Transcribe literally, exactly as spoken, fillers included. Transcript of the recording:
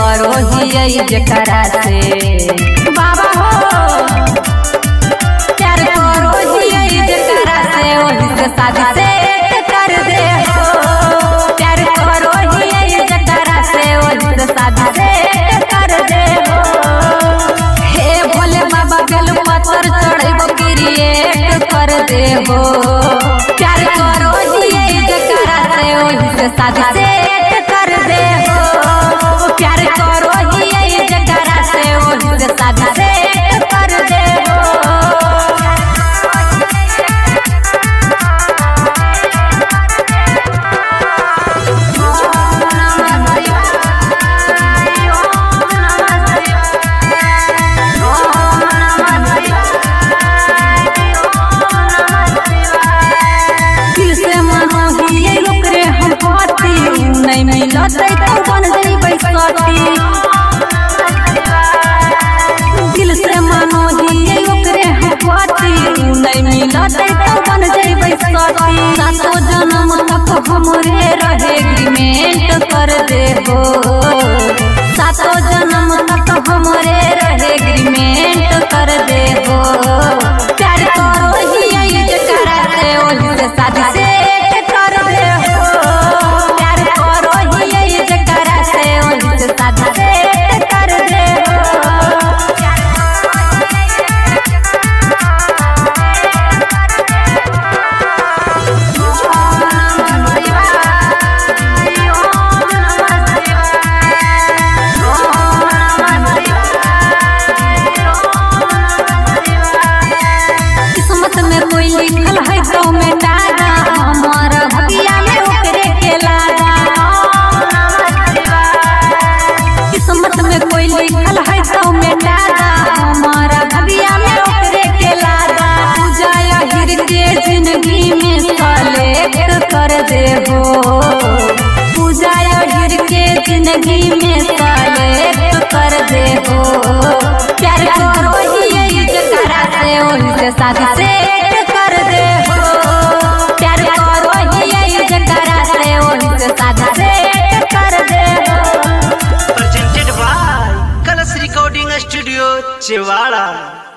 करो ही जकरा से बाबा हो प्यार करो ही जकरा से वही से शादी से कर दे हो प्यार करो ही जकरा से वही से शादी से कर दे हो हे भोले बाबा बेल पत्थर चढ़ेबो क्रिएट कर दे हो प्यार करो ही जकरा से वही से शादी से कर दे हो प्यार करो ही जकरा से वही से शादी से कर दे हो नहीं मिलत तो बन जइबै सती दिल से मानो ही ओकरे हम पाती नहीं मिलत तो बन जइबै सती सातो जन्म तक हमरे रहे एग्रीमेंट कर दे हो सातो जन्म तक हमरे रहे एग्रीमेंट कर दे हो प्यार करो ही जकरा से वही से शादी से कर दे हो प्यार करो ही जकरा से वही से शादी से कर दे हो किस्मत में कोई लिखल है तो में डागा हमार भगिया में ओकरे के लागा किस्मत में कोई लिखल है तो में डागा हमार भगिया में ओकरे के लागा पूजा हिर के जिंदगी में सलेक्ट कर दे हो पूजा हिर के जिंदगी में सलेक्ट कर दे हो प्यार करो ही जकरा से वही से शादी से कर दे हो प्यार करो ही जकरा से वही से शादी से कर दे हो presented by Colors Recording Studio, Chewala।